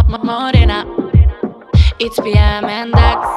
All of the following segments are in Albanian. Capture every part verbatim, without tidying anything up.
morena, it's P M and Dax.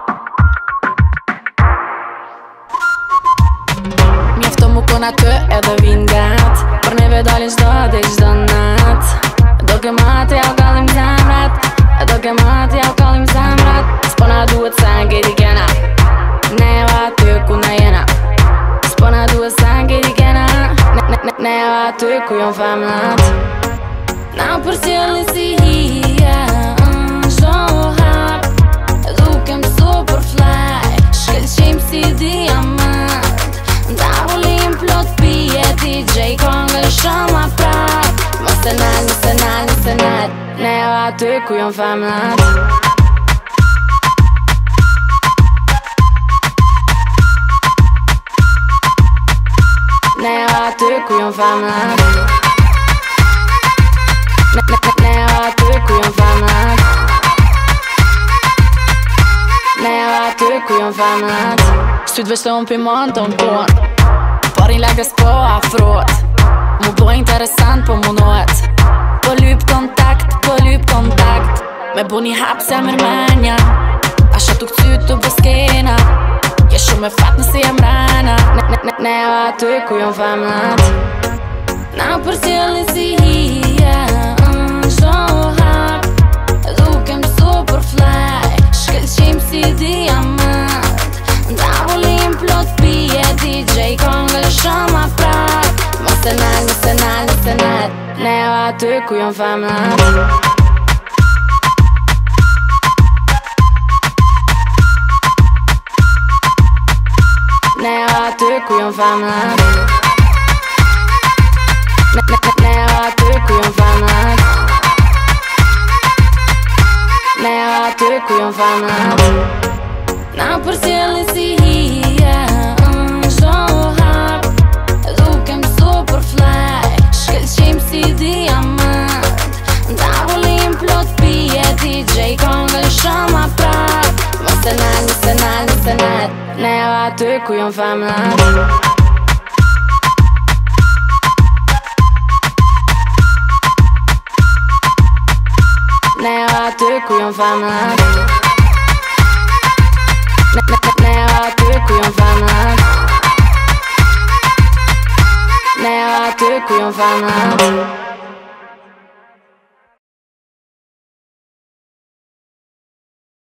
Mjefton mu kon aty edhe vingat, për neve dalin çdo dhe çdo nat. Do ke mati ja u kallim zemrat, do ke mati ja u kallim zemrat. S'po na duhet se ngeti kena, neva aty ku na jena. S'po na duhet se ngeti kena, neva aty ku jon femnat. Na përcjellin si hija, çdo hap dukem super fly, shkëlqim si diamant. Tavolin plot pije, D J kongën shama prap. Mos e nal, mos e nal, mos e nal, neva aty ku jon femnat. Neva aty ku jon femnat. Neva aty ku jon femnat. Neva aty ku jon femnat. Syt veç të unë pimon të unë kon, parin lagës po afrohet. Mu bo interesant po munohet. Po lyp kontakt, po lyp kontakt. Me bu një hap se mërmenja, asha tu këcy të bëskena. Je shumë e fat nësi jem rana. Neva aty ku jon femnat. Na përcjellin si hija, çdo hap dukem super fly, shkëlqim si diamant. Tavolin plot pije, D J kongën shama prap. Mos e nal, mos e nal, mos e nal, neva aty ku jon femnat. Neva aty ku jon femnat. Neva aty ku jon femnat. Neva aty ku jon femnat. Na përcjellin si hija, çdo hap dukem super fly, shkëlqim si diamant. Tavolin plot pije, D J kongën shama prap. Mos e nal, mos e nal, mos e nal, neva aty ku jon femnat. Neva aty ku jon femnat. Neva aty ku jon femnat. Neva aty ku jon femnat.